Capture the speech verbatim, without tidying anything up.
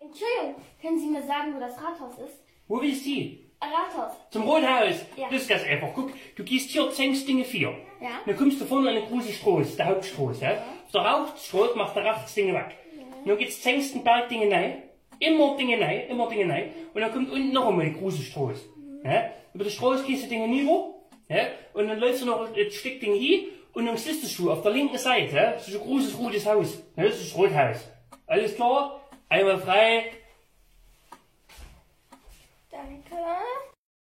Entschuldigung, können Sie mir sagen, wo das Rathaus ist? Wo willst du? Rathaus. Zum Rothaus? Ja. Das ist ganz einfach. Guck, du gehst hier Zengstdinge vier. Ja. Dann kommst du vorne an eine große Straße, der Hauptstraße. Ja. Auf der Hauptstraße macht der rechts Dinge weg. Ja. Dann geht's Zengstenberg Dinge rein. Immer Dinge rein, immer Dinge rein. Und dann kommt unten noch einmal die große Straße. Mhm. Ja. Über die Straße gehst du Dinge nieder. Ja. Und dann läufst du noch ein Stück Dinge hin. Und dann siehst du auf der linken Seite, ja, das ist ein großes rotes Haus. Ja, das ist das Rothaus. Alles klar? Einmal frei. Danke.